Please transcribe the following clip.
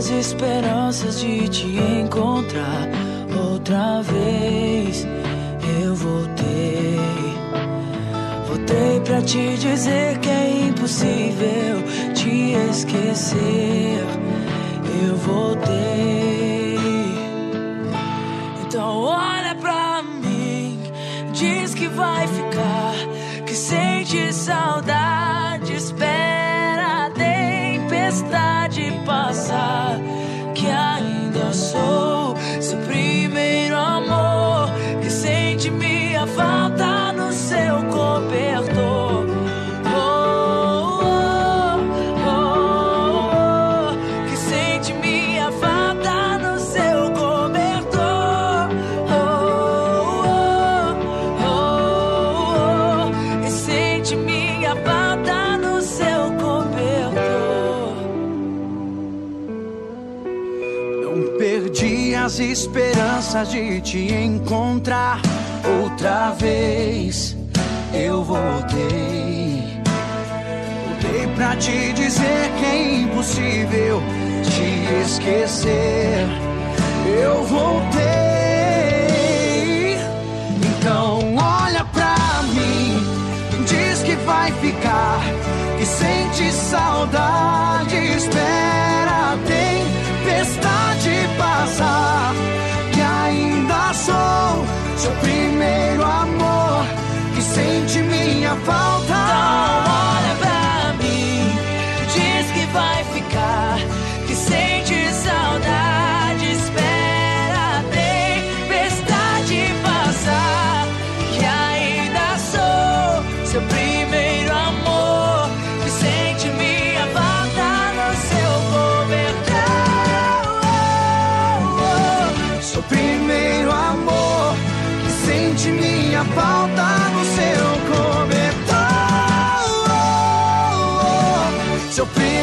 as esperanças de te encontrar outra vez. Eu voltei pra te dizer que é impossível te esquecer. Eu voltei. Então olha pra mim, diz que vai ficar, que sente saudade, espera a tempestade passar, que ainda sou seu primeiro amor, que sente minha falta no seu cobertor. Que sente minha falta no seu cobertor. Que sente minha falta no seu cobertor. Não perdi as esperanças de te encontrar outra vez. Eu voltei pra te dizer que é impossível te esquecer. Eu voltei. Então olha pra mim, diz que vai ficar, que sente saudade, espera a tempestade passar, que ainda sou seu primeiro amor, que sente minha falta. Então olha pra mim, diz que vai ficar, que sente saudade, espera a tempestade passar, que ainda sou seu primeiro amor, que sente minha falta no seu cobertor. Seu primeiro amor, que sente minha falta no seu cobertor. Seu primeiro